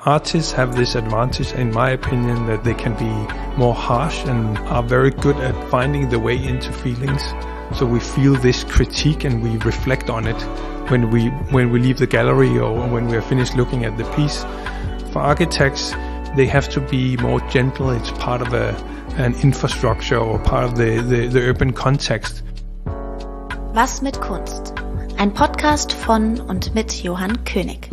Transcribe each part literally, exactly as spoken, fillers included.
Artists have this advantage, in my opinion, that they can be more harsh and are very good at finding the way into feelings. So we feel this critique and we reflect on it when we when we leave the gallery or when we are finished looking at the piece. For architects, they have to be more gentle. It's part of a, an infrastructure or part of the, the, the urban context. Was mit Kunst? Ein Podcast von und mit Johann König.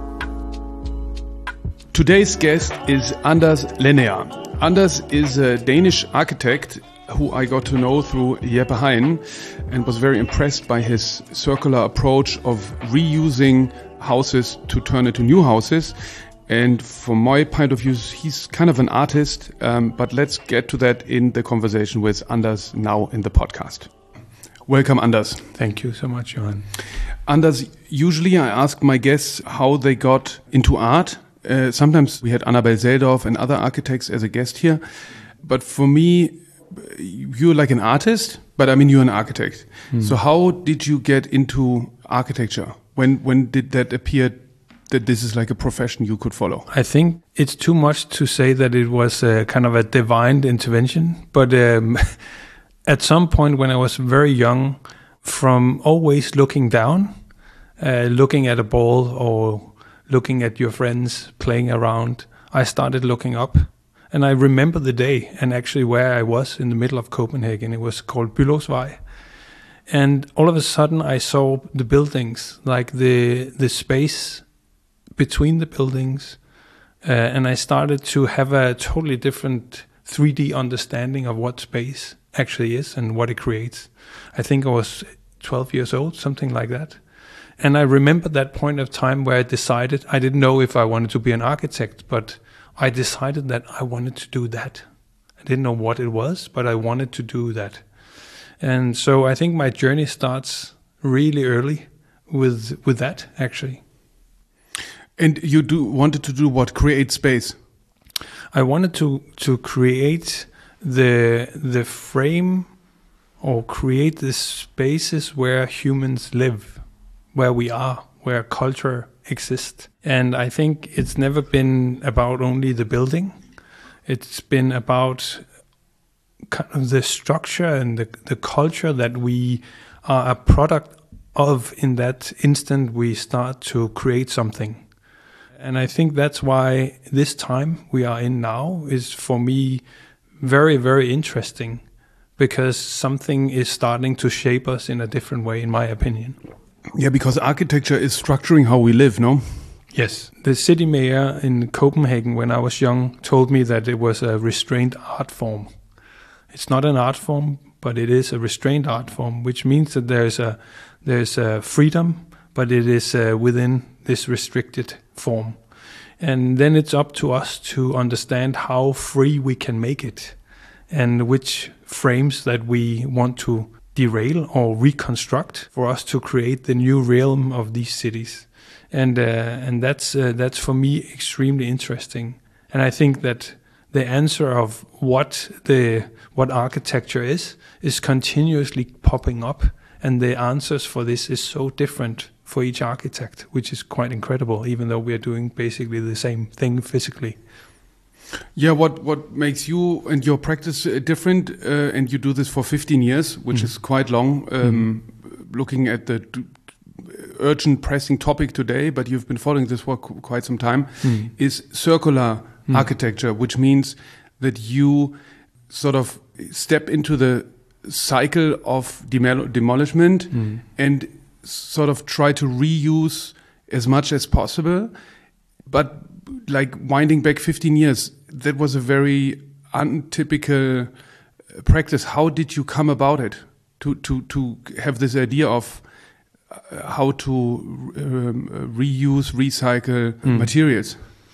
Today's guest is Anders Lenneaar. Anders is a Danish architect who I got to know through Jeppe Hein and was very impressed by his circular approach of reusing houses to turn into new houses. And from my point of view, he's kind of an artist, um, but let's get to that in the conversation with Anders now in the podcast. Welcome, Anders. Thank you so much, Johann. Anders, usually I ask my guests how they got into art. Uh, sometimes we had Annabel Seldorf and other architects as a guest here. But for me, you're like an artist, but I mean, you're an architect. Hmm. So how did you get into architecture? When when did that appear that this is like a profession you could follow? I think it's too much to say that it was a kind of a divine intervention. But um, at some point when I was very young, from always looking down, uh, looking at a ball or looking at your friends playing around, I started looking up. And I remember the day and actually where I was in the middle of Copenhagen. It was called Bülowsvej. And all of a sudden I saw the buildings, like the the space between the buildings. Uh, and I started to have a totally different three D understanding of what space actually is and what it creates. I think I was twelve years old, something like that. And I remember that point of time where I decided, I didn't know if I wanted to be an architect, but I decided that I wanted to do that. I didn't know what it was, but I wanted to do that. And so I think my journey starts really early with with that, actually. And you do wanted to do what? Create space? I wanted to, to create the the frame or create the spaces where humans live, where we are, where culture exists. And I think it's never been about only the building. It's been about kind of the structure and the, the culture that we are a product of in that instant we start to create something. And I think that's why this time we are in now is for me very, very interesting, because something is starting to shape us in a different way, in my opinion. Yeah, because architecture is structuring how we live, no? Yes. The city mayor in Copenhagen, when I was young, told me that it was a restrained art form. It's not an art form, but it is a restrained art form, which means that there's a there's a freedom, but it is uh, within this restricted form. And then it's up to us to understand how free we can make it and which frames that we want to derail or reconstruct for us to create the new realm of these cities. And uh, and that's uh, that's for me extremely interesting. And I think that the answer of what the what architecture is is continuously popping up, and the answers for this is so different for each architect, which is quite incredible, even though we are doing basically the same thing physically. Yeah, what what makes you and your practice uh, different? Uh, and you do this for fifteen years, which mm. is quite long. Um, mm. Looking at the d- urgent, pressing topic today, but you've been following this for qu- quite some time, mm. is circular mm. architecture, which means that you sort of step into the cycle of demol- demolishment mm. and sort of try to reuse as much as possible. But like winding back fifteen years, that was a very untypical practice. How did you come about it to to to have this idea of uh, how to um, reuse, recycle mm. materials?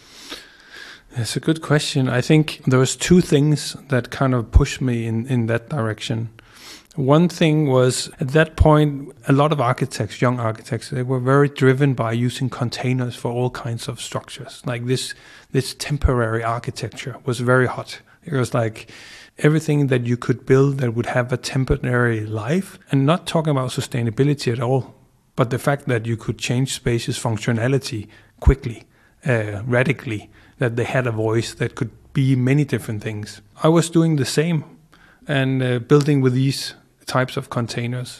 That's a good question. I think there was two things that kind of pushed me in, in that direction. One thing was, at that point, a lot of architects, young architects, they were very driven by using containers for all kinds of structures. Like this, this temporary architecture was very hot. It was like everything that you could build that would have a temporary life, and not talking about sustainability at all, but the fact that you could change spaces' functionality quickly uh, radically, that they had a voice that could be many different things. I was doing the same and uh, building with these types of containers.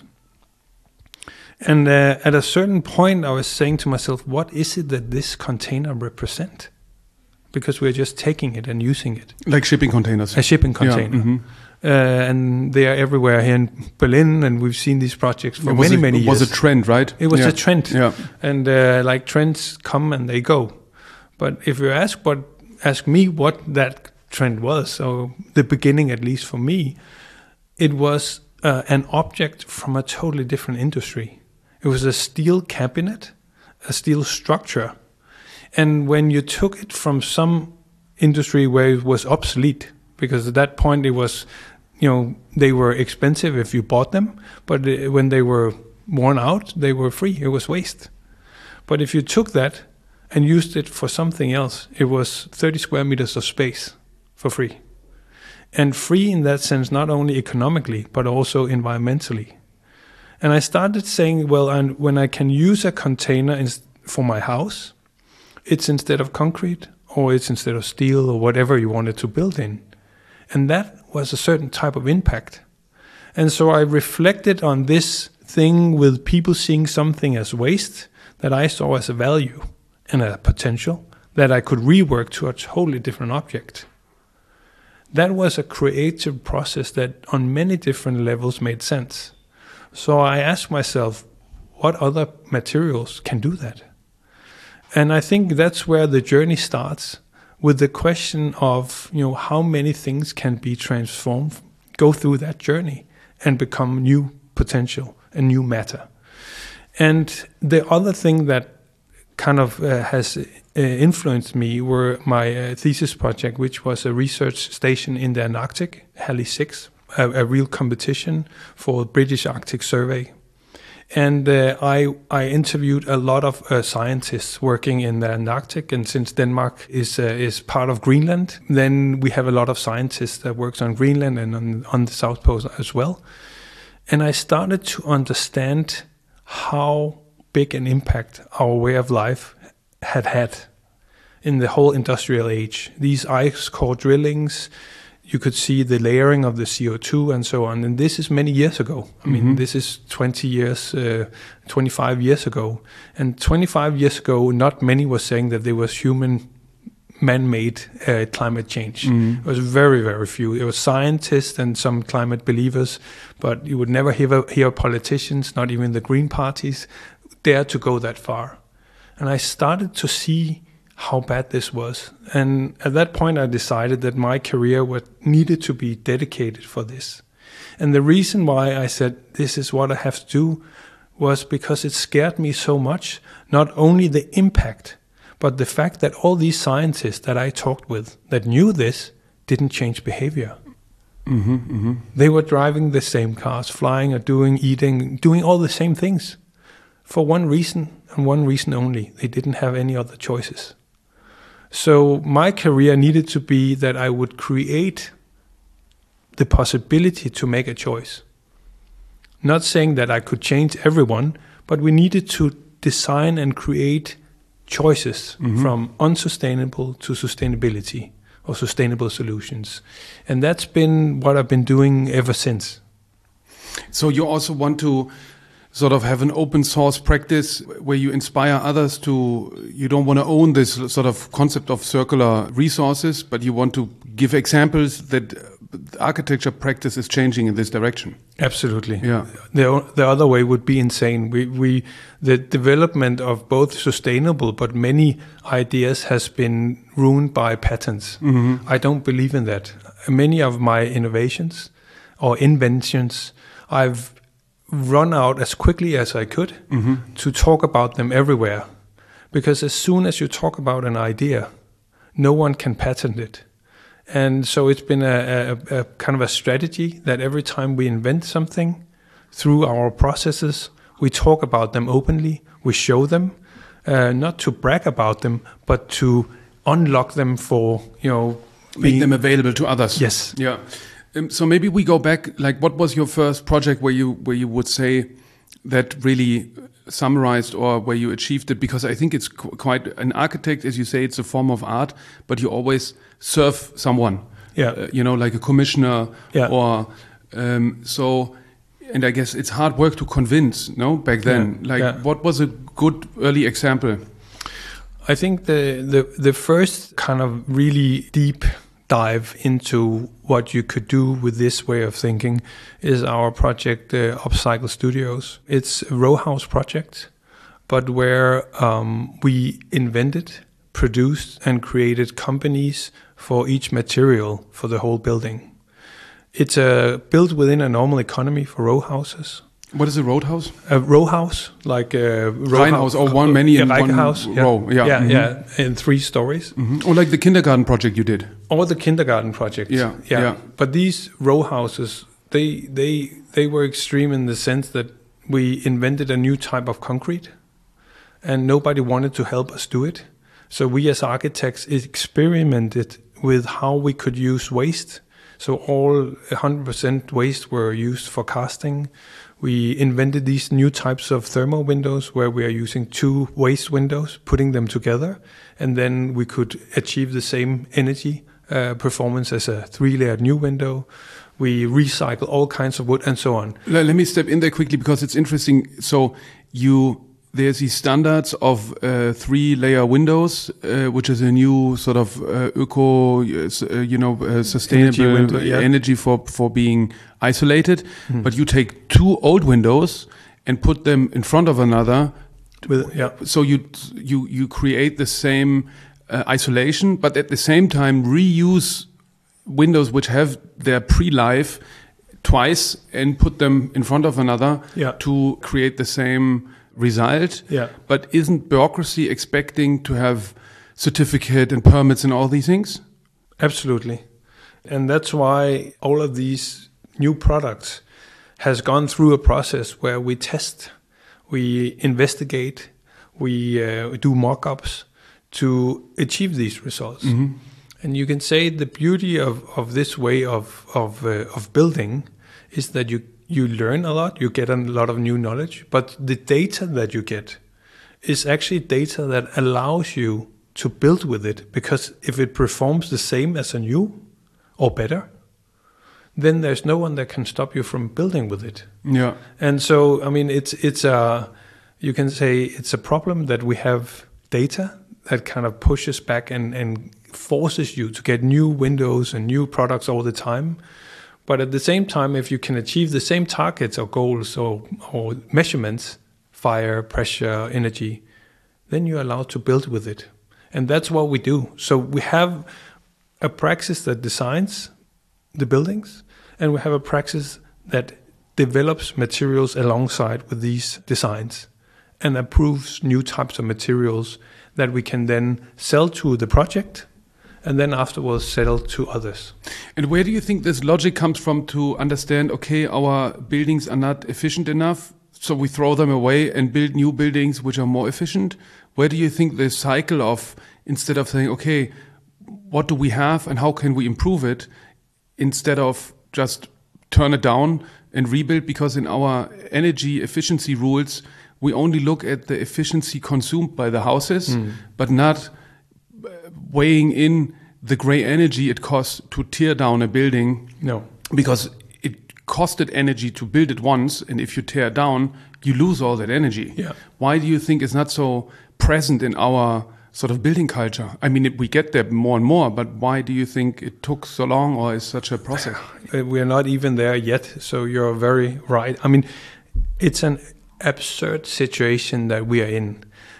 And uh, at a certain point, I was saying to myself, what is it that this container represent? Because we're just taking it and using it. Like shipping containers. A shipping container. Yeah, mm-hmm. uh, and they are everywhere here in Berlin, and we've seen these projects for many, a, many years. It was a trend, right? It was yeah. a trend. Yeah. And uh, like trends come and they go. But if you ask what, ask me what that trend was, so the beginning, at least for me, it was uh, an object from a totally different industry. It was a steel cabinet, a steel structure. And when you took it from some industry where it was obsolete, because at that point it was, you know, they were expensive if you bought them, but when they were worn out, they were free. It was waste. But if you took that and used it for something else, it was thirty square meters of space for free. And free in that sense, not only economically, but also environmentally. And I started saying, well, and when I can use a container in, for my house, it's instead of concrete, or it's instead of steel, or whatever you wanted to build in. And that was a certain type of impact. And so I reflected on this thing with people seeing something as waste that I saw as a value and a potential that I could rework to a totally different object. That was a creative process that on many different levels made sense. So I asked myself, what other materials can do that? And I think that's where the journey starts, with the question of, you know, how many things can be transformed, go through that journey and become new potential and new matter. And the other thing that kind of uh, has uh, influenced me were my uh, thesis project, which was a research station in the Antarctic, Halley six, a, a real competition for British Arctic Survey. And uh, I I interviewed a lot of uh, scientists working in the Antarctic, and since Denmark is uh, is part of Greenland, then we have a lot of scientists that works on Greenland and on, on the South Pole as well. And I started to understand how big an impact our way of life had had in the whole industrial age. These ice core drillings, you could see the layering of the C O two and so on. And this is many years ago. I mean, mm-hmm. this is twenty years, uh, twenty-five years ago. And twenty-five years ago, not many were saying that there was human man-made uh, climate change. Mm-hmm. It was very, very few. It was scientists and some climate believers, but you would never hear, hear politicians, not even the Green parties, dare to go that far. And I started to see how bad this was. And at that point, I decided that my career would, needed to be dedicated for this. And the reason why I said this is what I have to do was because it scared me so much, not only the impact, but the fact that all these scientists that I talked with that knew this didn't change behavior. Mm-hmm, mm-hmm. They were driving the same cars, flying or doing, eating, doing all the same things for one reason and one reason only. They didn't have any other choices. So my career needed to be that I would create the possibility to make a choice. Not saying that I could change everyone, but we needed to design and create choices mm-hmm. from unsustainable to sustainability or sustainable solutions. And that's been what I've been doing ever since. So you also want to sort of have an open source practice where you inspire others to, you don't want to own this sort of concept of circular resources, but you want to give examples that the architecture practice is changing in this direction. Absolutely. Yeah. The, the other way would be insane. We, we, the development of both sustainable but many ideas has been ruined by patents. Mm-hmm. I don't believe in that. Many of my innovations or inventions, I've run out as quickly as I could mm-hmm. to talk about them everywhere. Because as soon as you talk about an idea, no one can patent it. And so it's been a, a, a kind of a strategy that every time we invent something through our processes, we talk about them openly, we show them, uh, not to brag about them, but to unlock them for, you know, make them available to others. Yes. Yeah. Um, so maybe we go back, like what was your first project where you where you would say that really summarized or where you achieved it? Because I think it's qu- quite an architect, as you say, it's a form of art, but you always serve someone. Yeah. Uh, you know, like a commissioner Yeah. or um, so. And I guess it's hard work to convince. No, back then, Yeah. like Yeah. what was a good early example? I think the, the the first kind of really deep dive into what you could do with this way of thinking is our project, uh, Upcycle Studios. It's a row house project, but where um, we invented, produced, and created companies for each material for the whole building. It's uh, built within a normal economy for row houses. What is a roadhouse? A row house, like a row Reihenhaus, or one many in yeah, one house, yeah. row. Yeah, yeah, mhm. yeah, in three stories. Mm-hmm. Or like the kindergarten project you did. Or the kindergarten project. Yeah, yeah. yeah. But these row houses, they they they were extreme in the sense that we invented a new type of concrete, and nobody wanted to help us do it. So we as architects experimented with how we could use waste. So all one hundred percent waste were used for casting. We invented these new types of thermal windows where we are using two waste windows, putting them together, and then we could achieve the same energy uh, performance as a three-layered new window. We recycle all kinds of wood and so on. Let, let me step in there quickly because it's interesting. So you there's these standards of uh, three-layer windows, uh, which is a new sort of uh, eco, uh, you know, uh, sustainable energy, window, yeah. energy for for being isolated. Mm. But you take two old windows and put them in front of another. With, yeah. So you you you create the same uh, isolation, but at the same time reuse windows which have their pre-life twice and put them in front of another Yeah. to create the same result. Yeah. But isn't bureaucracy expecting to have certificate and permits and all these things? Absolutely. And that's why all of these new products has gone through a process where we test, we investigate, we uh, do mock-ups to achieve these results. Mm-hmm. And you can say the beauty of, of this way of of, uh, of building is that you, you learn a lot, you get a lot of new knowledge, but the data that you get is actually data that allows you to build with it, because if it performs the same as a new or better, then there's no one that can stop you from building with it. Yeah. And so, I mean, it's it's a, you can say it's a problem that we have data that kind of pushes back and, and forces you to get new windows and new products all the time. But at the same time, if you can achieve the same targets or goals or, or measurements, fire, pressure, energy, then you're allowed to build with it. And that's what we do. So we have a praxis that designs the buildings, and we have a praxis that develops materials alongside with these designs and approves new types of materials that we can then sell to the project and then afterwards sell to others. And where do you think this logic comes from to understand, okay, our buildings are not efficient enough, so we throw them away and build new buildings which are more efficient? Where do you think the cycle of, instead of saying, okay, what do we have and how can we improve it, instead of just turn it down and rebuild? Because in our energy efficiency rules, we only look at the efficiency consumed by the houses, mm. but not weighing in the gray energy it costs to tear down a building. No. Because it costed energy to build it once, and if you tear down, you lose all that energy. Yeah. Why do you think it's not so present in our sort of building culture? I mean, it, we get there more and more, but why do you think it took so long, or is such a process? We're not even there yet, so you're very right. I mean, it's an absurd situation that we are in,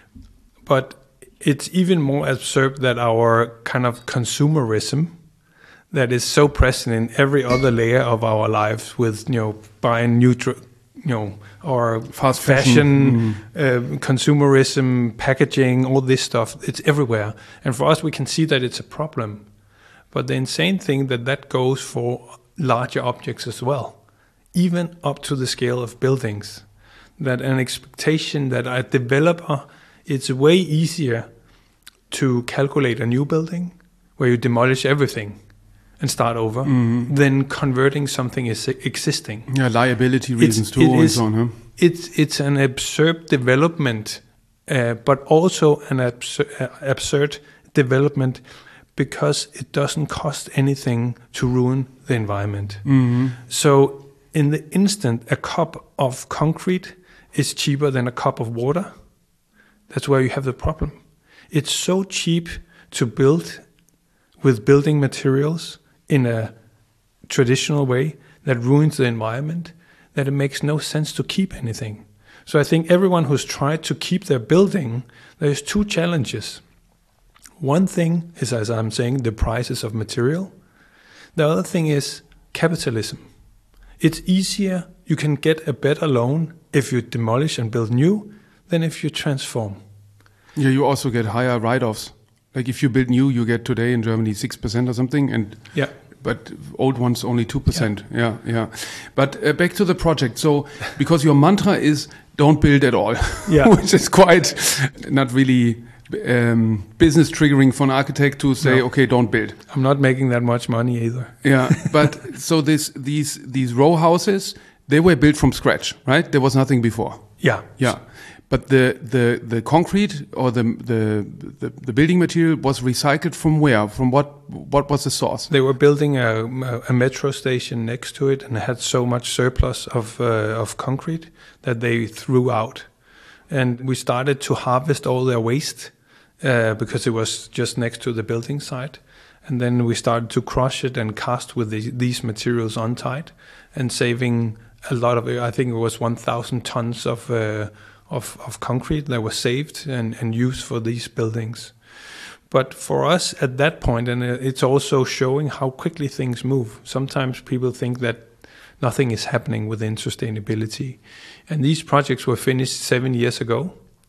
but it's even more absurd that our kind of consumerism that is so present in every other layer of our lives, with, you know, buying new, tr- you know, or fast fashion, fashion. Mm. uh, consumerism, packaging, all this stuff. It's everywhere. And for us, we can see that it's a problem. But the insane thing that that goes for larger objects as well, even up to the scale of buildings. That an expectation that a developer, it's way easier to calculate a new building where you demolish everything and start over Mm-hmm. than converting something is existing. Yeah, liability reasons It's- too, it and is- so on. Huh? It's it's an absurd development, uh, but also an absur- uh, absurd development because it doesn't cost anything to ruin the environment. Mm-hmm. So in the instant, a cup of concrete is cheaper than a cup of water. That's where you have the problem. It's so cheap to build with building materials in a traditional way that ruins the environment, that it makes no sense to keep anything. So I think everyone who's tried to keep their building, there's two challenges. One thing is, as I'm saying, the prices of material. The other thing is capitalism. It's easier, you can get a better loan if you demolish and build new than if you transform. Yeah, you also get higher write-offs. Like if you build new, you get today in Germany six percent or something, and Yeah. but old ones only two percent. Yeah, yeah. But uh, back to the project. So because your mantra is don't build at all, Yeah. which is quite not really um, business triggering for an architect to say, No. okay, don't build. I'm not making that much money either. Yeah, but so this these these row houses, they were built from scratch, right? There was nothing before. Yeah. Yeah, but the the the concrete or the the the, the building material was recycled from where? From what? What was the source? They were building a, a metro station next to it and had so much surplus of uh, of concrete that they threw out. And we started to harvest all their waste uh, because it was just next to the building site. And then we started to crush it and cast with the, these materials on site and saving a lot of it. I think it was one thousand tons of, uh, of of concrete that was saved and, and used for these buildings. But for us at that point, and it's also showing how quickly things move. Sometimes people think that nothing is happening within sustainability. And these projects were finished seven years ago.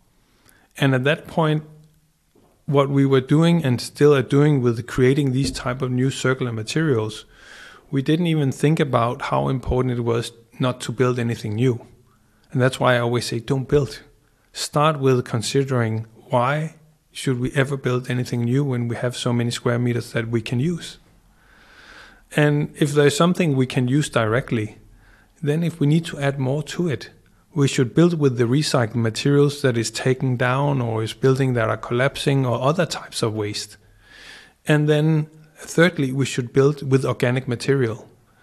And at that point, what we were doing and still are doing with creating these type of new circular materials, we didn't even think about how important it was not to build anything new. And that's why I always say, don't build. Start with considering why should we ever build anything new when we have so many square meters that we can use. And if there's something we can use directly, then if we need to add more to it, we should build with the recycled materials that is taken down or is building that are collapsing or other types of waste. And then thirdly, we should build with organic material.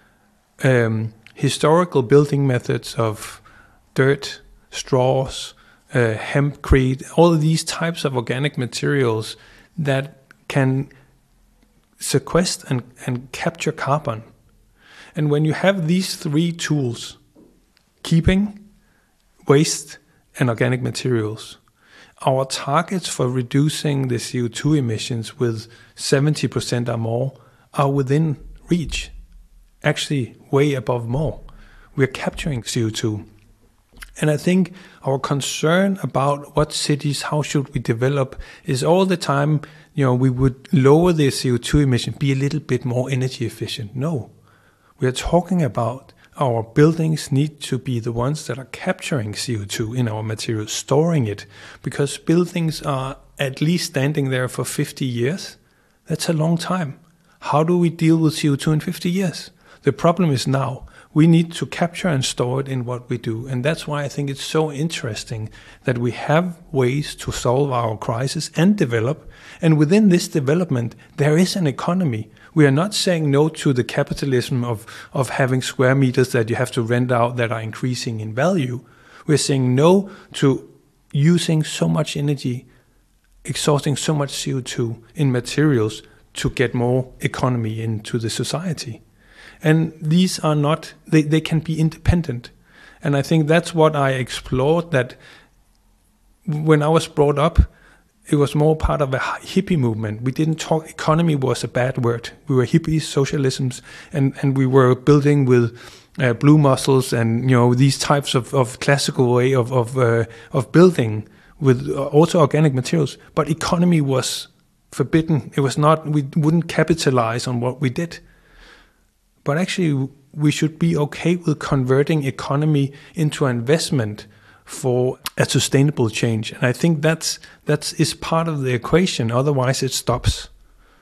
Um, historical building methods of dirt, straws, uh, hempcrete, all of these types of organic materials that can sequester and, and capture carbon. And when you have these three tools, keeping, waste, and organic materials, our targets for reducing the C O two emissions with seventy percent or more are within reach, actually way above more. We're capturing C O two. And I think our concern about what cities, how should we develop, is all the time, you know, we would lower the C O two emission, be a little bit more energy efficient. No, we are talking about our buildings need to be the ones that are capturing C O two in our materials, storing it, because buildings are at least standing there for fifty years. That's a long time. How do we deal with C O two in fifty years? The problem is now. We need to capture and store it in what we do. And that's why I think it's so interesting that we have ways to solve our crisis and develop. And within this development, there is an economy. We are not saying no to the capitalism of, of having square meters that you have to rent out that are increasing in value. We're saying no to using so much energy, exhausting so much C O two in materials to get more economy into the society. And these are not, they, they can be independent. And I think that's what I explored, that when I was brought up, it was more part of a hippie movement. We didn't talk, economy was a bad word. We were hippies, socialisms, and, and we were building with uh, blue muscles and, you know, these types of, of classical way of, of, uh, of building with also organic materials. But economy was forbidden. It was not, we wouldn't capitalize on what we did. But actually, we should be okay with converting economy into an investment for a sustainable change. And I think that's that's is part of the equation. Otherwise, it stops.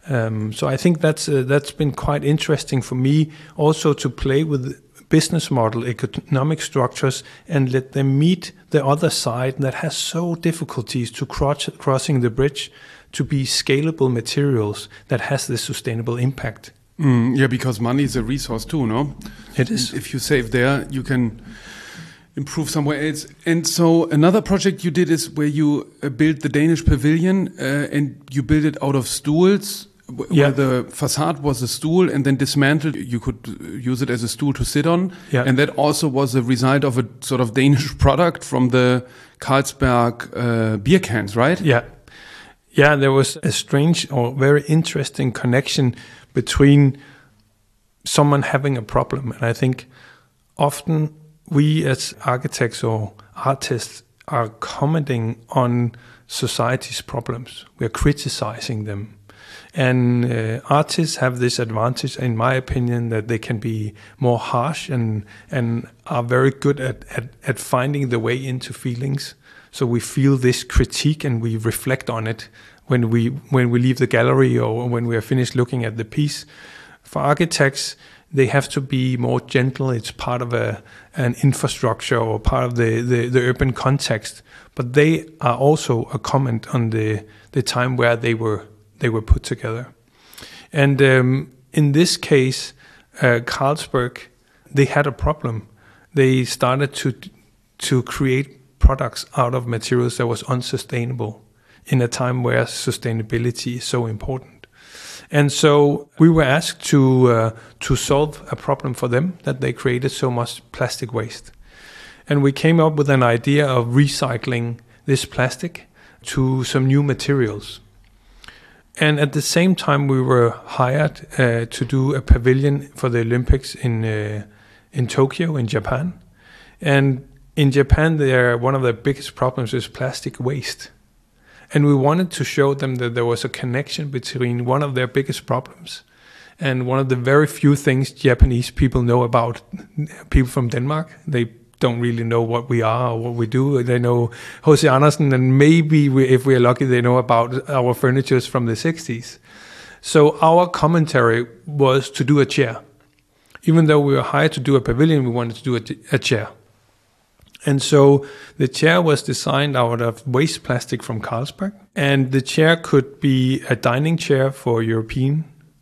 Um, so I think that's uh, that's been quite interesting for me also to play with business model, economic structures, and let them meet the other side that has so difficulties to cross, crossing the bridge to be scalable materials that has this sustainable impact. Mm, yeah, because money is a resource too, no? It is. If you save there, you can improve somewhere else. And so another project you did is where you uh, built the Danish pavilion uh, and you built it out of stools, w- Yeah. where the facade was a stool and then dismantled. You could uh, use it as a stool to sit on. Yeah. And that also was a result of a sort of Danish product from the Carlsberg uh, beer cans, right? Yeah. Yeah, there was a strange or very interesting connection between someone having a problem. And I think often we as architects or artists are commenting on society's problems. We are criticizing them. And uh, artists have this advantage, in my opinion, that they can be more harsh and and are very good at, at, at finding the way into feelings. So we feel this critique and we reflect on it when we when we leave the gallery or when we are finished looking at the piece. For architects, they have to be more gentle. It's part of a an infrastructure or part of the, the, the urban context. But they are also a comment on the the time where they were they were put together. And um, in this case, uh, Carlsberg, they had a problem. They started to to create products out of materials that was unsustainable in a time where sustainability is so important. And so we were asked to uh, to solve a problem for them that they created so much plastic waste. And we came up with an idea of recycling this plastic to some new materials. And at the same time, we were hired uh, to do a pavilion for the Olympics in uh, in Tokyo, in Japan. And in Japan, there one of the biggest problems is plastic waste. And we wanted to show them that there was a connection between one of their biggest problems and one of the very few things Japanese people know about people from Denmark. They don't really know what we are or what we do. They know H C Andersen, and maybe we, if we're lucky, they know about our furnitures from the sixties. So our commentary was to do a chair. Even though we were hired to do a pavilion, we wanted to do a, a chair. And so the chair was designed out of waste plastic from Carlsberg. And the chair could be a dining chair for European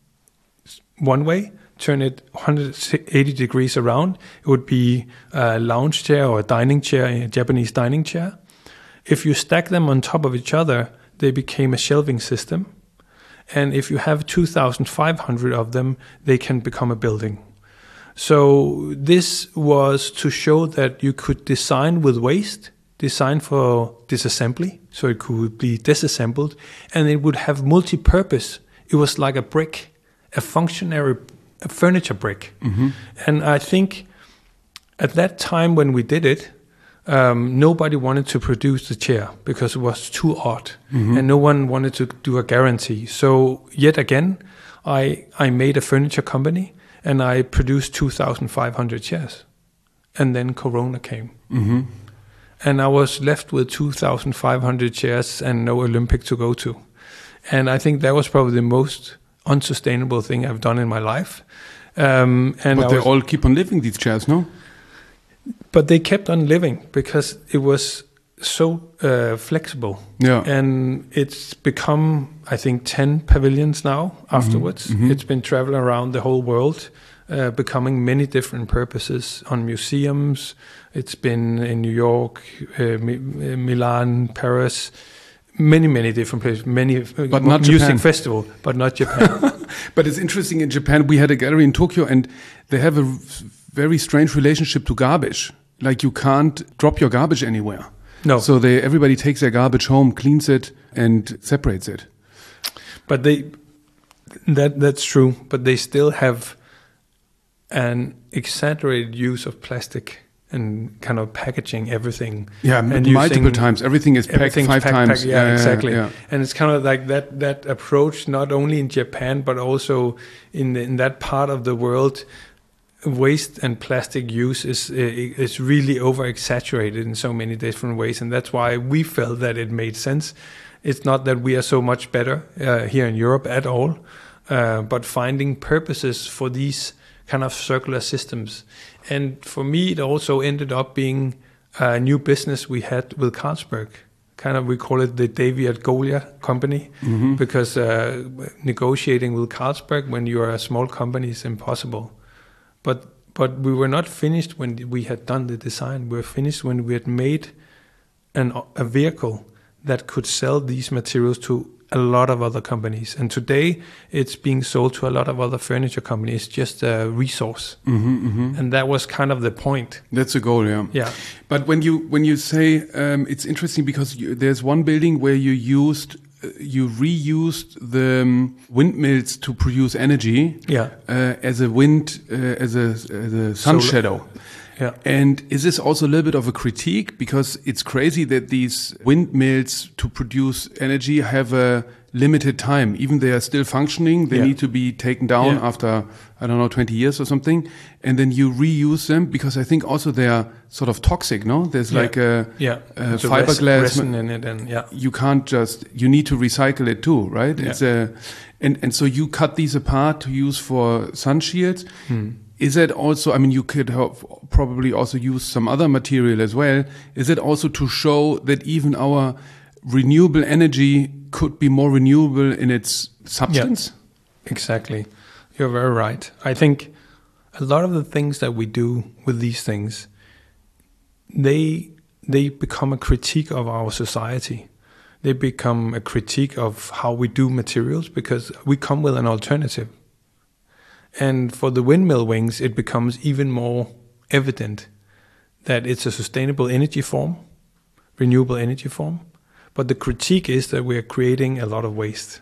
one way, turn it one hundred eighty degrees around. It would be a lounge chair or a dining chair, a Japanese dining chair. If you stack them on top of each other, they became a shelving system. And if you have two thousand five hundred of them, they can become a building. So this was to show that you could design with waste, design for disassembly, so it could be disassembled, and it would have multi-purpose. It was like a brick, a functionary a furniture brick. Mm-hmm. And I think at that time when we did it, um, nobody wanted to produce the chair because it was too odd, mm-hmm. and no one wanted to do a guarantee. So yet again, I I made a furniture company, and I produced two thousand five hundred chairs. And then Corona came. Mm-hmm. And I was left with two thousand five hundred chairs and no Olympic to go to. And I think that was probably the most unsustainable thing I've done in my life. Um, and but I they was, all keep on living, these chairs, no? But they kept on living because it was so uh, flexible. Yeah. And it's become, I think, ten pavilions now afterwards. Mm-hmm. It's been traveling around the whole world, uh, becoming many different purposes on museums. It's been in New York, uh, Mi- Milan, Paris, many, many different places, many uh, but not music Japan. festival, but not Japan. But it's interesting, in Japan, we had a gallery in Tokyo, and they have a very strange relationship to garbage. Like, you can't drop your garbage anywhere. No. So they everybody takes their garbage home, cleans it, and separates it. But they, that that's true. But they still have an exaggerated use of plastic and kind of packaging everything. Yeah, and multiple times. Everything is packed five packed, times. Packed, yeah, yeah, exactly. Yeah. And it's kind of like that that approach, not only in Japan but also in the, in that part of the world. waste and plastic use is is really over exaggerated in so many different ways, and that's why we felt that it made sense. It's not that we are so much better uh, here in Europe at all, uh, but finding purposes for these kind of circular systems. And for me, it also ended up being a new business we had with Carlsberg. Kind of, we call it the Davy at Goliath company, mm-hmm. because uh, negotiating with Carlsberg when you are a small company is impossible. But but we were not finished when we had done the design. We were finished when we had made an, a vehicle that could sell these materials to a lot of other companies. And today it's being sold to a lot of other furniture companies, just a resource. Mm-hmm, mm-hmm. And that was kind of the point. That's the goal, yeah. Yeah. But when you when you say, um, it's interesting because you, there's one building where you used, uh, you reused the um, windmills to produce energy, yeah. uh, as a wind, uh, as a, as a sun Solar. shadow. Yeah. And is this also a little bit of a critique? Because it's crazy that these windmills to produce energy have a limited time. Even they are still functioning, they yeah. need to be taken down yeah. after, I don't know, twenty years or something. And then you reuse them because I think also they are sort of toxic, no? There's yeah. like a, yeah. a fiberglass. Resin in it, and yeah. You can't just, you need to recycle it too, right? Yeah. It's a, and, and so you cut these apart to use for sun shields. Hmm. Is that also, I mean, you could have probably also use some other material as well. Is it also to show that even our renewable energy could be more renewable in its substance? Yeah, exactly. You're very right. I think a lot of the things that we do with these things, they they become a critique of our society. They become a critique of how we do materials because we come with an alternative. And for the windmill wings, it becomes even more evident that it's a sustainable energy form, renewable energy form. But the critique is that we are creating a lot of waste.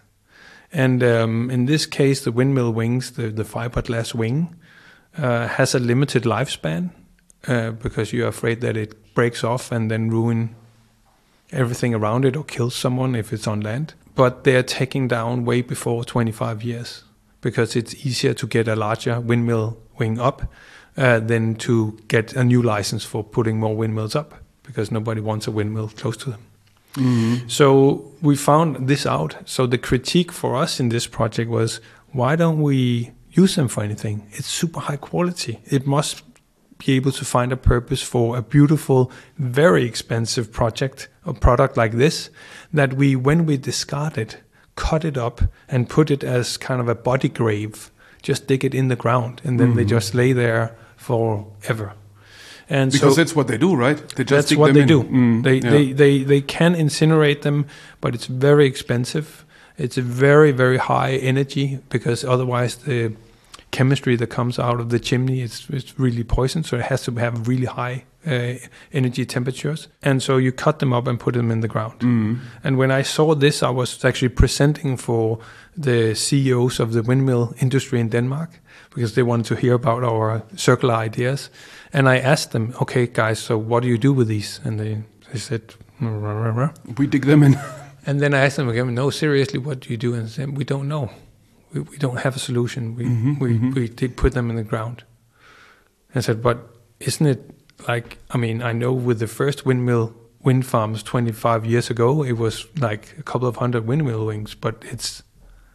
And um, in this case, the windmill wings, the, the fiberglass wing, uh, has a limited lifespan uh, because you're afraid that it breaks off and then ruin everything around it or kills someone if it's on land. But they're taking down way before twenty-five years. Because it's easier to get a larger windmill wing up uh, than to get a new license for putting more windmills up, because nobody wants a windmill close to them. Mm-hmm. So we found this out. So the critique for us in this project was, why don't we use them for anything? It's super high quality. It must be able to find a purpose for a beautiful, very expensive project, a product like this, that we, when we discard it, cut it up and put it as kind of a body grave, just dig it in the ground, and then mm-hmm. they just lay there forever. And because so that's what they do, right? They just that's dig what them they in. do. Mm, they, yeah. they they they can incinerate them, but it's very expensive. It's a very very high energy because otherwise the chemistry that comes out of the chimney is it's really poison. So it has to have really high uh, energy temperatures, and so you cut them up and put them in the ground. Mm. And when I saw this, I was actually presenting for the C E Os of the windmill industry in Denmark because they wanted to hear about our circular ideas. And I asked them, okay, guys, so what do you do with these? And they, they said, rah, rah, rah. We dig them in. And then I asked them again, no, seriously, what do you do? And they said, we don't know. We, we don't have a solution. We, mm-hmm, we, mm-hmm. we did put them in the ground. And I said, but isn't it like, I mean, I know with the first windmill wind farms twenty-five years ago, it was like a couple of hundred windmill wings, but it's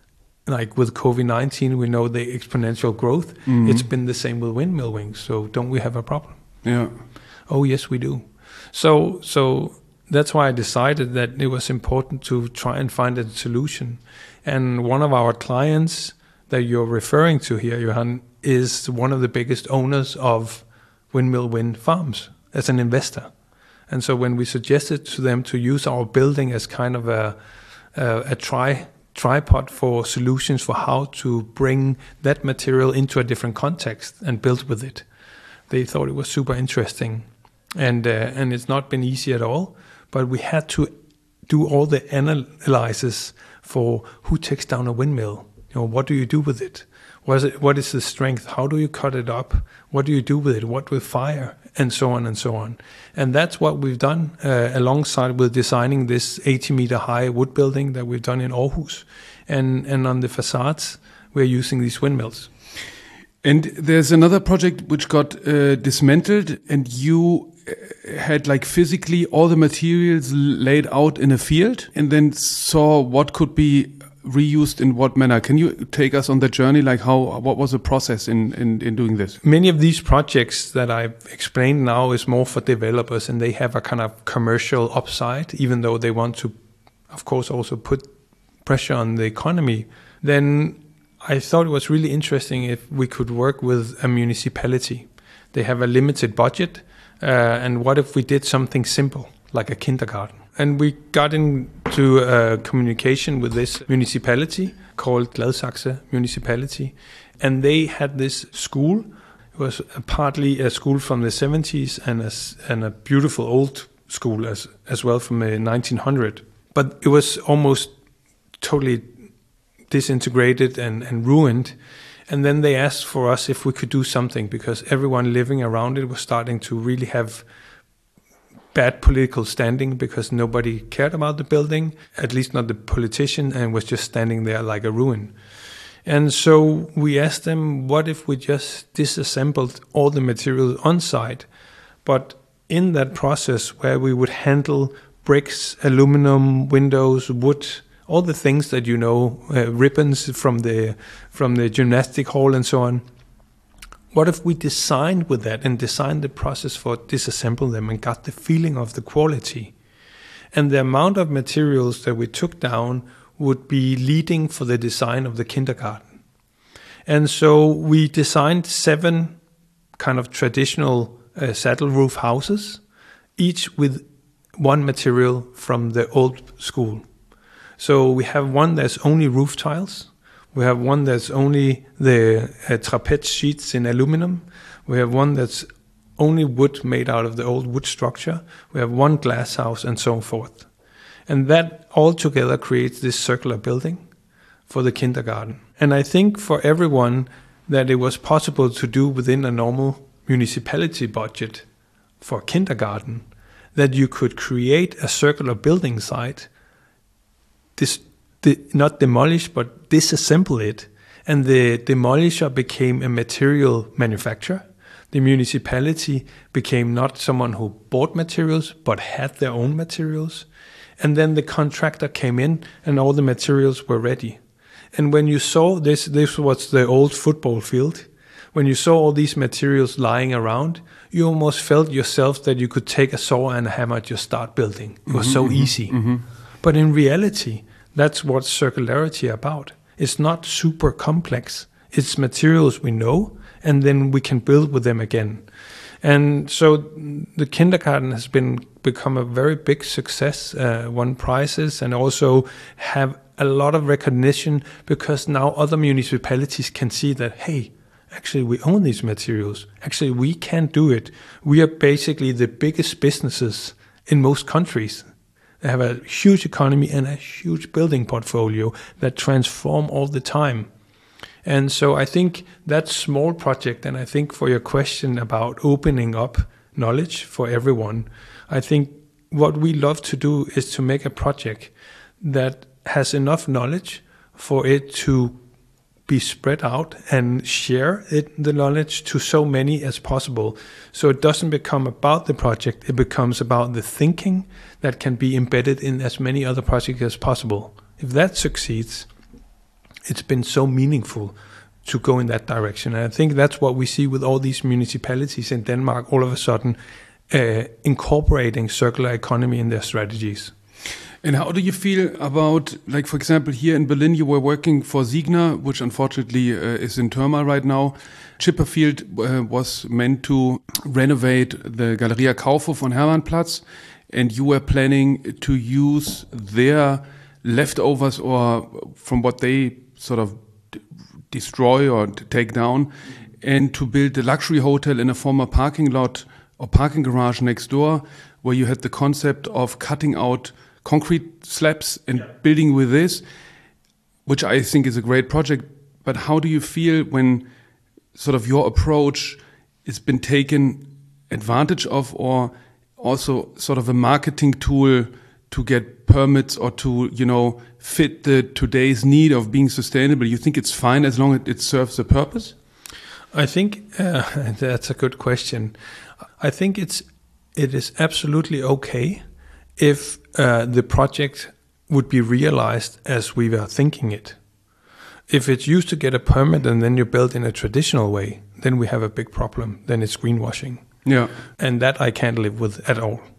like with COVID nineteen, we know the exponential growth. Mm-hmm. It's been the same with windmill wings. So don't we have a problem? Yeah. Oh, yes, we do. So, so that's why I decided that it was important to try and find a solution. And one of our clients that you're referring to here, Johan, is one of the biggest owners of windmill wind farms as an investor. And so when we suggested to them to use our building as kind of a, a, a try, tripod for solutions for how to bring that material into a different context and build with it, they thought it was super interesting. And, uh, and it's not been easy at all, but we had to do all the analysis for who takes down a windmill. You know, what do you do with it? What is it? What is the strength? How do you cut it up? What do you do with it? What with fire? And so on and so on. And that's what we've done uh, alongside with designing this eighty meter high wood building that we've done in Aarhus. And, and on the facades, we're using these windmills. And there's another project which got uh, dismantled, and you had like physically all the materials laid out in a field and then saw what could be reused in what manner. Can you take us on that journey? Like how, what was the process in, in, in doing this? Many of these projects that I've explained now is more for developers, and they have a kind of commercial upside, even though they want to, of course, also put pressure on the economy. Then I thought it was really interesting if we could work with a municipality. They have a limited budget. Uh, and what if we did something simple, like a kindergarten? And we got into uh, communication with this municipality called Gladsaxe Municipality. And they had this school. It was partly a school from the seventies and a, and a beautiful old school as, as well from the nineteen hundred. But it was almost totally disintegrated and, and ruined. And then they asked for us if we could do something, because everyone living around it was starting to really have bad political standing, because nobody cared about the building, at least not the politician, and was just standing there like a ruin. And so we asked them, what if we just disassembled all the material on site, but in that process where we would handle bricks, aluminum, windows, wood, all the things that you know, uh, ribbons from the from the gymnastic hall and so on. What if we designed with that and designed the process for disassemble them and got the feeling of the quality? And the amount of materials that we took down would be leading for the design of the kindergarten. And so we designed seven kind of traditional uh, saddle roof houses, each with one material from the old school. So we have one that's only roof tiles. We have one that's only the uh, trapeze sheets in aluminum. We have one that's only wood made out of the old wood structure. We have one glass house and so forth. And that all together creates this circular building for the kindergarten. And I think for everyone that it was possible to do within a normal municipality budget for kindergarten, that you could create a circular building site, This, the, not demolish, but disassemble it. And the demolisher became a material manufacturer. The municipality became not someone who bought materials, but had their own materials. And then the contractor came in and all the materials were ready. And when you saw this, this was the old football field. When you saw all these materials lying around, you almost felt yourself that you could take a saw and a hammer and just start building. It was mm-hmm, so mm-hmm, easy. Mm-hmm. But in reality, that's what circularity is about. It's not super complex. It's materials we know, and then we can build with them again. And so the kindergarten has been become a very big success, uh, won prizes, and also have a lot of recognition, because now other municipalities can see that, hey, actually we own these materials. Actually we can do it. We are basically the biggest businesses in most countries. They have a huge economy and a huge building portfolio that transform all the time. And so I think that small project, and I think for your question about opening up knowledge for everyone, I think what we love to do is to make a project that has enough knowledge for it to be spread out and share it, the knowledge to so many as possible. So it doesn't become about the project, it becomes about the thinking that can be embedded in as many other projects as possible. If that succeeds, it's been so meaningful to go in that direction. And I think that's what we see with all these municipalities in Denmark, all of a sudden uh, incorporating circular economy in their strategies. And how do you feel about, like, for example, here in Berlin, you were working for Signa, which unfortunately uh, is in turmoil right now. Chipperfield uh, was meant to renovate the Galeria Kaufhof on Hermannplatz, and you were planning to use their leftovers, or from what they sort of d- destroy or take down, and to build a luxury hotel in a former parking lot or parking garage next door, where you had the concept of cutting out concrete slabs and yeah. building with this, which I think is a great project. But how do you feel when sort of your approach has been taken advantage of, or also sort of a marketing tool to get permits or to, you know, fit the today's need of being sustainable? You think it's fine as long as it serves a purpose? I think uh, that's a good question. I think it's it is absolutely okay if uh, the project would be realized as we were thinking it. If it's used to get a permit and then you build in a traditional way, then we have a big problem. Then it's greenwashing. Yeah. And that I can't live with at all.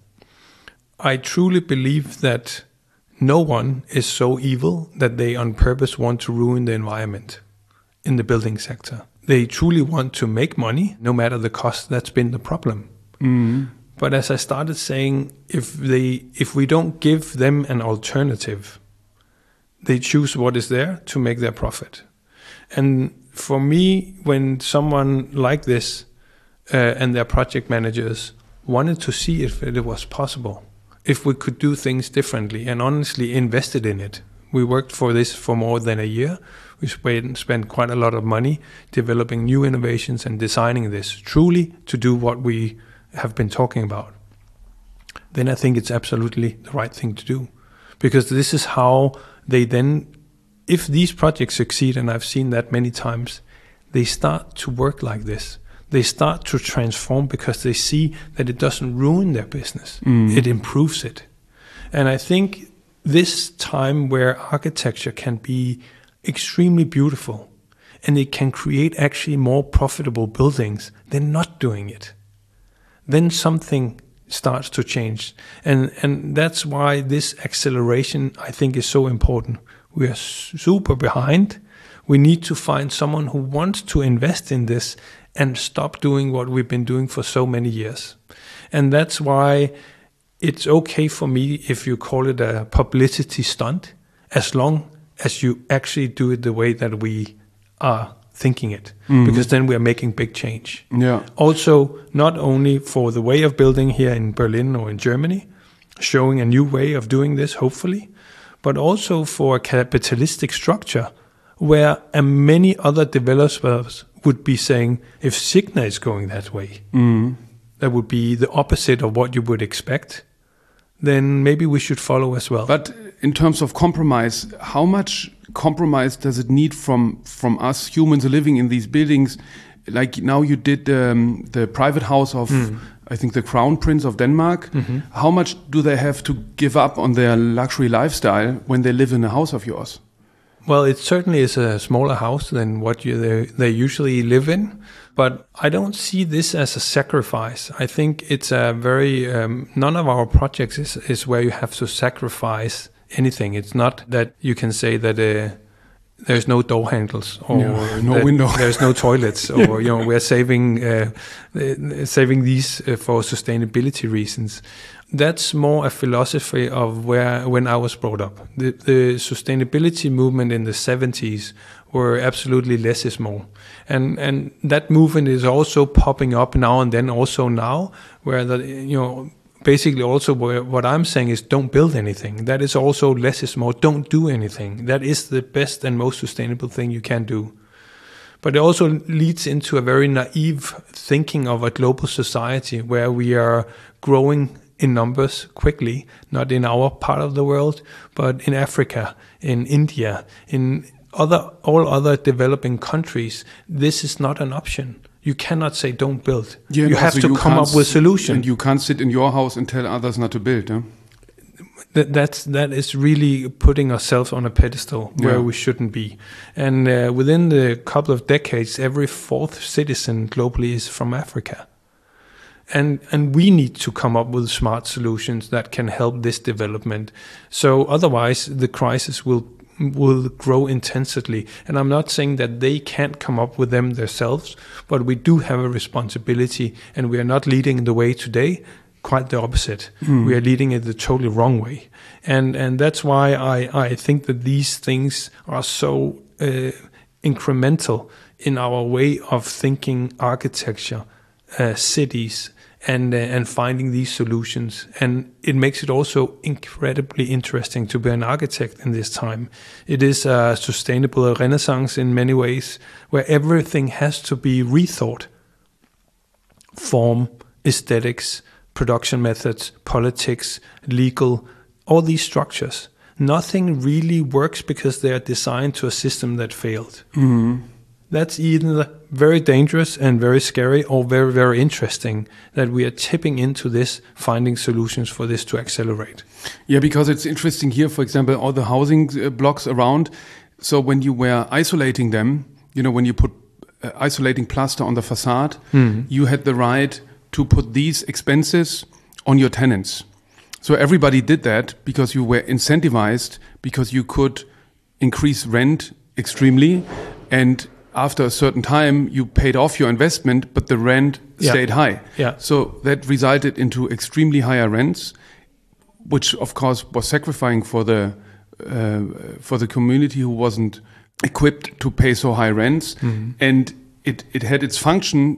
I truly believe that no one is so evil that they on purpose want to ruin the environment in the building sector. They truly want to make money, no matter the cost. That's been the problem. Mm. But as I started saying, if they, if we don't give them an alternative, they choose what is there to make their profit. And for me, when someone like this uh, and their project managers wanted to see if it was possible, if we could do things differently, and honestly invested in it. We worked for this for more than a year. We spent, spent quite a lot of money developing new innovations and designing this truly to do what we have been talking about. Then I think it's absolutely the right thing to do. Because this is how they then, if these projects succeed, and I've seen that many times, they start to work like this. They start to transform because they see that it doesn't ruin their business. Mm. It improves it. And I think this time where architecture can be extremely beautiful and it can create actually more profitable buildings than not doing it, then something starts to change. And, and that's why this acceleration, I think, is so important. We are super behind. We need to find someone who wants to invest in this and stop doing what we've been doing for so many years. And that's why it's okay for me if you call it a publicity stunt, as long as you actually do it the way that we are thinking it, mm. because then we are making big change. Yeah. Also, not only for the way of building here in Berlin or in Germany, showing a new way of doing this, hopefully, but also for a capitalistic structure where uh, many other developers would be saying, if Signa is going that way, mm. that would be the opposite of what you would expect, then maybe we should follow as well. But in terms of compromise, how much compromise does it need from from us humans living in these buildings? Like now you did um, the private house of, mm. I think, the Crown Prince of Denmark. Mm-hmm. How much do they have to give up on their luxury lifestyle when they live in a house of yours? Well, it certainly is a smaller house than what you, they, they usually live in, but I don't see this as a sacrifice. I think it's a very, um, none of our projects is, is where you have to sacrifice anything. It's not that you can say that uh, there's no door handles or no, no window, there's no toilets, or yeah. you know, we're saving uh, saving these uh, for sustainability reasons. That's more a philosophy of where when I was brought up. The, the sustainability movement in the seventies were absolutely less is more. And and that movement is also popping up now and then also now, where the, you know, basically also where, what I'm saying is don't build anything. That is also less is more. Don't do anything. That is the best and most sustainable thing you can do. But it also leads into a very naive thinking of a global society where we are growing in numbers quickly, not in our part of the world, but in Africa, in India, in other all other developing countries. This is not an option. You cannot say don't build. Yeah, you no, have so to you come up with solutions. And you can't sit in your house and tell others not to build. Huh? That that's that is really putting ourselves on a pedestal where yeah. we shouldn't be. And uh, within the couple of decades, every fourth citizen globally is from Africa. And and we need to come up with smart solutions that can help this development. So otherwise, the crisis will will grow intensely. And I'm not saying that they can't come up with them themselves, but we do have a responsibility, and we are not leading the way today. Quite the opposite. Mm. We are leading it the totally wrong way. And and that's why I, I think that these things are so uh, incremental in our way of thinking architecture, uh, cities, and uh, and finding these solutions. And it makes it also incredibly interesting to be an architect in this time. It is a sustainable renaissance in many ways, where everything has to be rethought. Form, aesthetics, production methods, politics, legal, all these structures. Nothing really works because they are designed to a system that failed. Mm-hmm. that's either very dangerous and very scary, or very, very interesting that we are tipping into this, finding solutions for this to accelerate. Yeah, because it's interesting here, for example, all the housing uh, blocks around. So when you were isolating them, you know, when you put uh, isolating plaster on the facade, mm-hmm. you had the right to put these expenses on your tenants. So everybody did that because you were incentivized, because you could increase rent extremely, and after a certain time you paid off your investment, but the rent yeah. stayed high. Yeah. So that resulted into extremely higher rents, which of course was sacrificing for the uh, for the community who wasn't equipped to pay so high rents. Mm-hmm. And it, it had its function,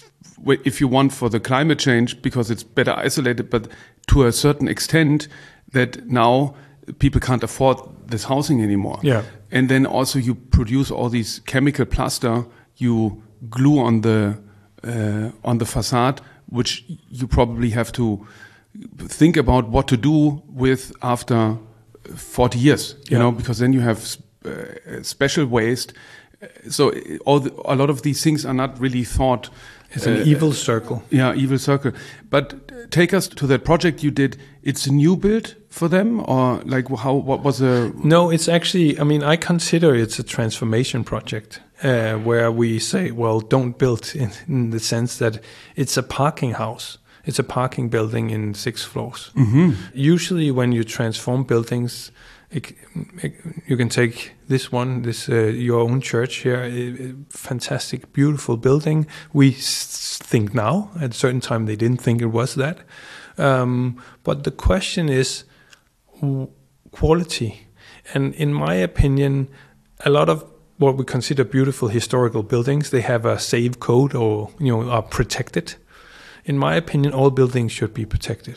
if you want, for the climate change, because it's better isolated, but to a certain extent that now people can't afford this housing anymore. Yeah. And then also you produce all these chemical plaster you glue on the uh, on the facade, which you probably have to think about what to do with after forty years, you yeah. know, because then you have uh, special waste. So all the, a lot of these things are not really thought. It's an uh, evil circle. Yeah, evil circle. But take us to that project you did. It's a new build for them, or like how? What was a? No, it's actually. I mean, I consider it's a transformation project uh, where we say, well, don't build in, in the sense that it's a parking house. It's a parking building in six floors. Mm-hmm. Usually, when you transform buildings, it, it, you can take this one, this uh, your own church here, a, a fantastic, beautiful building. We s- think now, at a certain time, they didn't think it was that. Um, but the question is w- quality. And in my opinion, a lot of what we consider beautiful historical buildings, they have a save code, or you know, are protected. In my opinion, all buildings should be protected.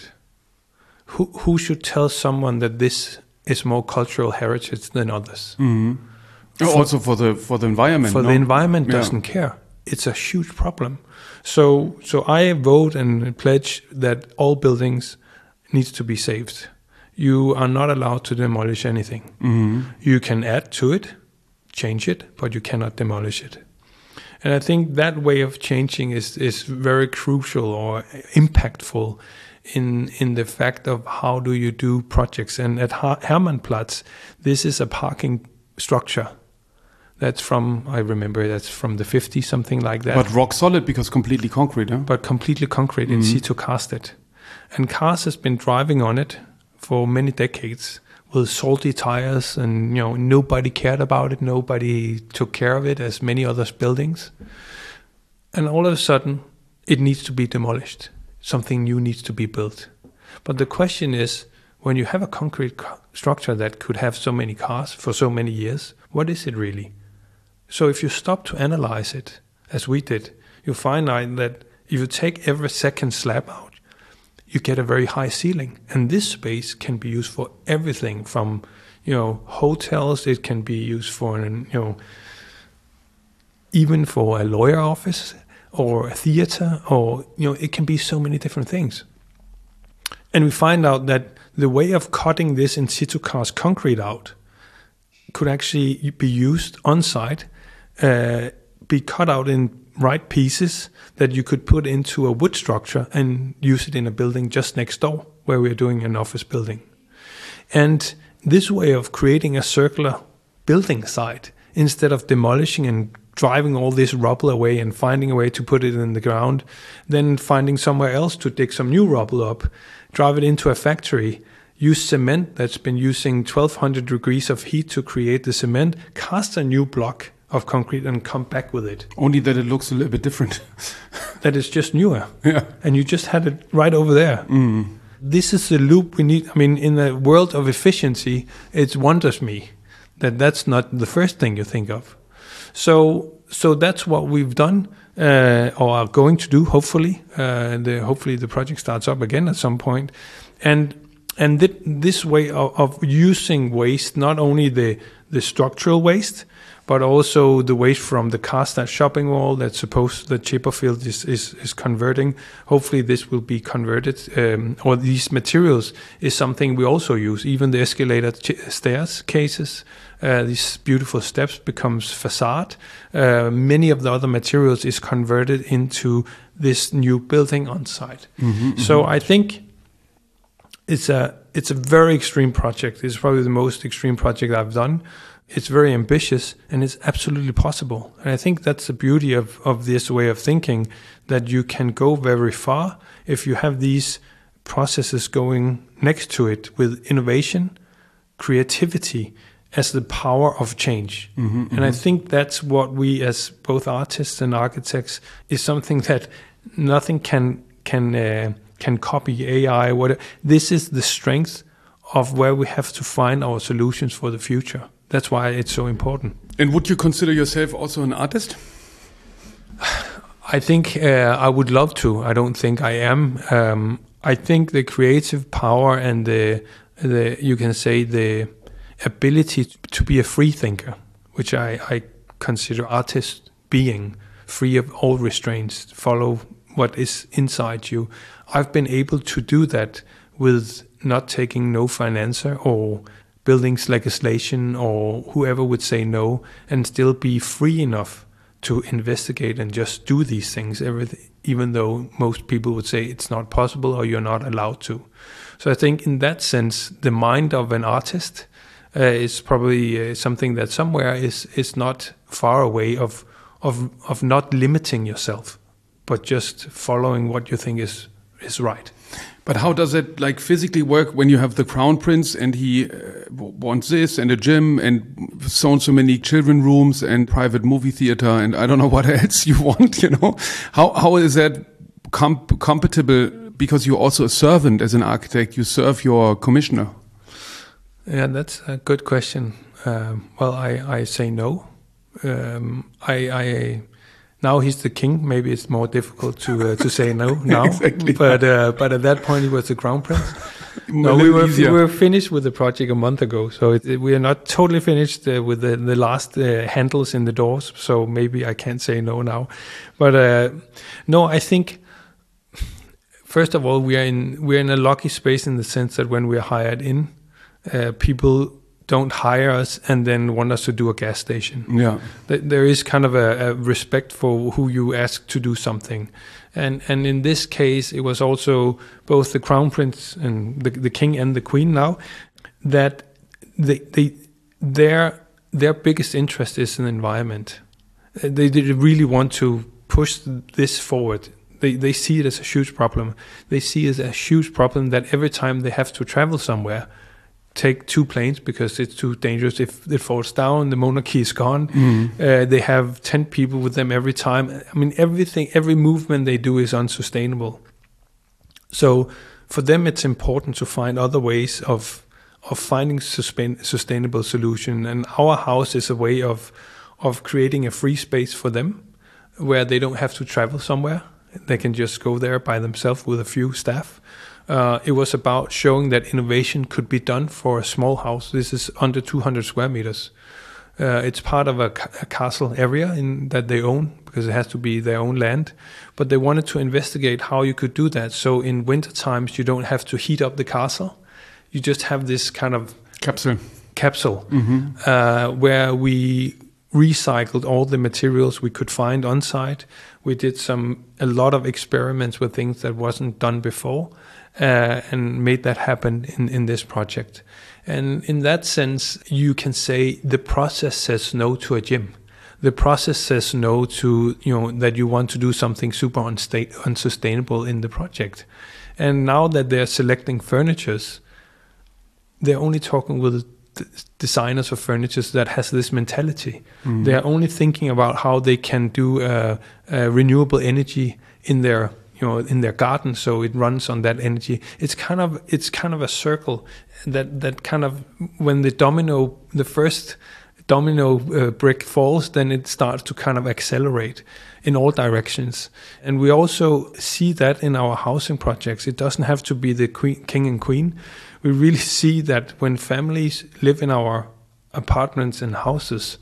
Who who should tell someone that this is more cultural heritage than others? Mm-hmm. For, also for the for the environment. For no? the environment yeah. doesn't care. It's a huge problem. So so I vote and pledge that all buildings needs to be saved. You are not allowed to demolish anything. Mm-hmm. You can add to it, change it, but you cannot demolish it. And I think that way of changing is, is very crucial or impactful in in the fact of how do you do projects. And at Hermannplatz, this is a parking structure. That's from, I remember, that's from the fifties, something like that. But rock solid because completely concrete, huh? But completely concrete mm-hmm. in situ casted. And cars has been driving on it for many decades with salty tires, and you know nobody cared about it. Nobody took care of it as many other buildings. And all of a sudden, it needs to be demolished. Something new needs to be built. But the question is, when you have a concrete co- structure that could have so many cars for so many years, what is it really? So if you stop to analyze it, as we did, you find out that if you take every second slab out, you get a very high ceiling. And this space can be used for everything from, you know, hotels. It can be used for, an, you know, even for a lawyer office or a theater, or, you know, it can be so many different things. And we find out that the way of cutting this in situ cast concrete out could actually be used on site, uh, be cut out in right pieces that you could put into a wood structure and use it in a building just next door where we're doing an office building. And this way of creating a circular building site, instead of demolishing and driving all this rubble away and finding a way to put it in the ground, then finding somewhere else to dig some new rubble up, drive it into a factory, use cement that's been using twelve hundred degrees of heat to create the cement, cast a new block of concrete and come back with it. Only that it looks a little bit different. That is just newer. Yeah. And you just had it right over there. Mm. This is the loop we need. I mean, in the world of efficiency, it wonders me that that's not the first thing you think of. So so that's what we've done, uh, or are going to do, hopefully. Uh, the, hopefully the project starts up again at some point. And and th- this way of, of using waste, not only the, the structural waste, but also the waste from the Karstadt shopping mall that's supposed that Chipperfield is, is, is converting. Hopefully this will be converted, um, or these materials is something we also use. Even the escalator ch- stairs cases Uh, these beautiful steps becomes facade. Uh, many of the other materials is converted into this new building on site. Mm-hmm, so mm-hmm. I think it's a it's a very extreme project. It's probably the most extreme project I've done. It's very ambitious, and it's absolutely possible. And I think that's the beauty of, of this way of thinking, that you can go very far if you have these processes going next to it with innovation, creativity as the power of change. Mm-hmm, and mm-hmm. I think that's what we as both artists and architects is something that nothing can can uh, can copy, A I, whatever. This is the strength of where we have to find our solutions for the future. That's why it's so important. And would you consider yourself also an artist? I think uh, I would love to. I don't think I am. Um, I think the creative power and the, the you can say the ability to be a free thinker, which I, I consider artist being, free of all restraints, follow what is inside you. I've been able to do that with not taking no financier or buildings legislation or whoever would say no, and still be free enough to investigate and just do these things, everything, even though most people would say it's not possible or you're not allowed to. So I think in that sense, the mind of an artist uh, is probably uh, something that somewhere is is not far away of of of not limiting yourself, but just following what you think is is right. But how does it like physically work when you have the crown prince and he uh, wants this and a gym and so and so many children rooms and private movie theater and I don't know what else you want, you know? How how is that comp- compatible? Because you're also a servant as an architect, you serve your commissioner. Yeah, that's a good question. Um, well, I, I say no. Um, I... I Now he's the king. Maybe it's more difficult to uh, to say no now. Exactly. But uh, but at that point he was the crown prince. No, we were easier. we were finished with the project a month ago, so it, it, we are not totally finished uh, with the the last uh, handles in the doors. So maybe I can't say no now. But uh, no, I think first of all we are in we are in a lucky space in the sense that when we are hired in, uh, people don't hire us and then want us to do a gas station. Yeah, there is kind of a, a respect for who you ask to do something, and and in this case, it was also both the crown prince and the, the king and the queen now that they they their their biggest interest is in the environment. They, they really want to push this forward. They they see it as a huge problem. They see it as a huge problem that every time they have to travel somewhere, take two planes because it's too dangerous. If it falls down, the monarchy is gone. Mm. Uh, they have ten people with them every time. I mean, everything, every movement they do is unsustainable. So for them, it's important to find other ways of of finding sustain, sustainable solution. And our house is a way of of creating a free space for them where they don't have to travel somewhere. They can just go there by themselves with a few staff. Uh, it was about showing that innovation could be done for a small house. This is under two hundred square meters. Uh, it's part of a, ca- a castle area in, that they own because it has to be their own land. But they wanted to investigate how you could do that. So in winter times, you don't have to heat up the castle. You just have this kind of capsule, capsule mm-hmm. uh, where we recycled all the materials we could find on site. We did some a lot of experiments with things that wasn't done before. Uh, and made that happen in, in this project. And in that sense, you can say the process says no to a gym. The process says no to, you know, that you want to do something super unsta- unsustainable in the project. And now that they're selecting furnitures, they're only talking with d- designers of furnitures that has this mentality. Mm-hmm. They're only thinking about how they can do uh, uh, renewable energy in their you know, in their garden, so it runs on that energy. It's kind of it's kind of a circle that that kind of when the domino, the first domino uh, brick falls, then it starts to kind of accelerate in all directions. And we also see that in our housing projects. It doesn't have to be the queen, king and queen. We really see that when families live in our apartments and houses,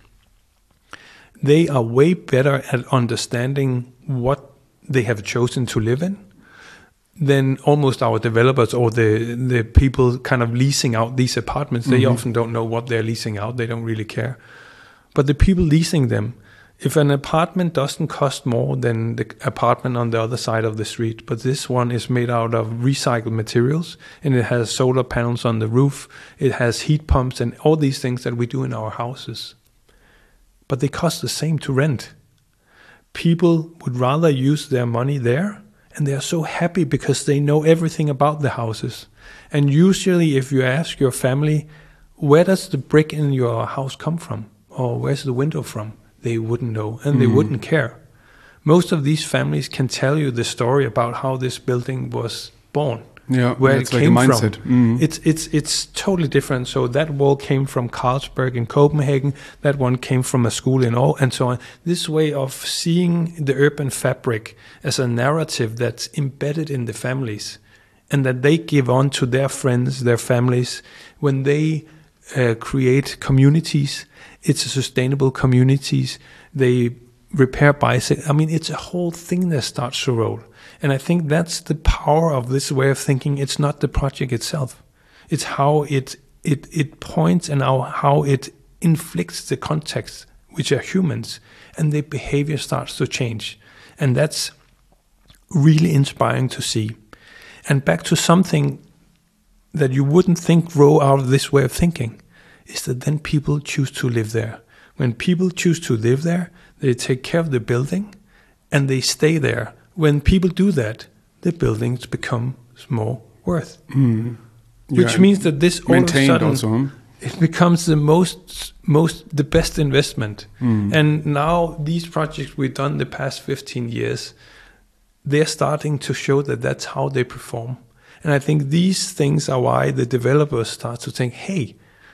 they are way better at understanding what they have chosen to live in. then almost our developers or the the people kind of leasing out these apartments, they mm-hmm. often don't know what they're leasing out. They don't really care. But the people leasing them, if an apartment doesn't cost more than the apartment on the other side of the street, but this one is made out of recycled materials and it has solar panels on the roof, it has heat pumps and all these things that we do in our houses. But they cost the same to rent. People would rather use their money there, and they are so happy because they know everything about the houses. And usually if you ask your family, where does the brick in your house come from? Or where's the window from? They wouldn't know, and mm. they wouldn't care. Most of these families can tell you the story about how this building was born, yeah, where it came like from. Mm. It's it's it's totally different. So that wall came from Carlsberg in Copenhagen. That one came from a school in Aarhus, and so on. This way of seeing the urban fabric as a narrative that's embedded in the families, and that they give on to their friends, their families, when they uh, create communities. It's a sustainable communities. They repair bicycles. I mean, it's a whole thing that starts to roll. And I think that's the power of this way of thinking. It's not the project itself. It's how it it it points and how, how it inflicts the context, which are humans, and their behavior starts to change. And that's really inspiring to see. And back to something that you wouldn't think grow out of this way of thinking, is that then people choose to live there. When people choose to live there, they take care of the building and they stay there. When people do that, the buildings become more worth. Mm. Which yeah, means that this all of a sudden, also, huh? It becomes the most, most, the best investment. Mm. And now these projects we've done the past fifteen years, they're starting to show that that's how they perform. And I think these things are why the developers start to think, hey,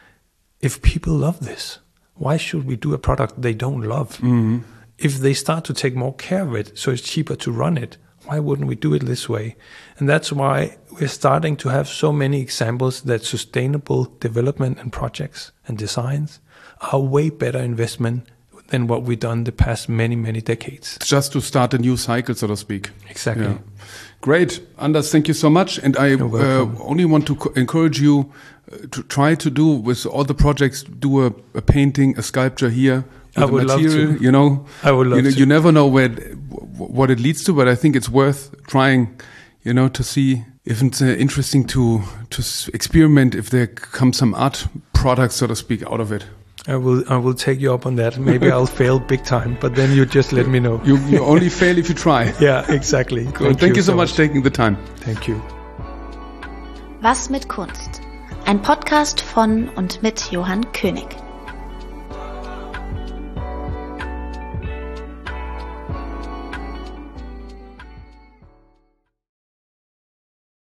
if people love this, why should we do a product they don't love? Mm-hmm. If they start to take more care of it, so it's cheaper to run it, why wouldn't we do it this way? And that's why we're starting to have so many examples that sustainable development and projects and designs are way better investment than what we've done the past many, many decades. Just to start a new cycle, so to speak. Exactly. Yeah. Great. Anders, thank you so much. And I uh, only want to co- encourage you to try to do with all the projects, do a, a painting, a sculpture here. I would material, love to. You know, I would love you, know, to. You never know where, what it leads to, but I think it's worth trying, you know, to see if it's uh, interesting to, to experiment, if there comes some art products, so to speak, out of it. I will I will take you up on that. Maybe I'll fail big time, but then you just let me know. You, you only fail if you try. Yeah, exactly. Cool. Thank, Thank you so much for taking the time. Thank you. Was mit Kunst? Ein Podcast von und mit Johann König.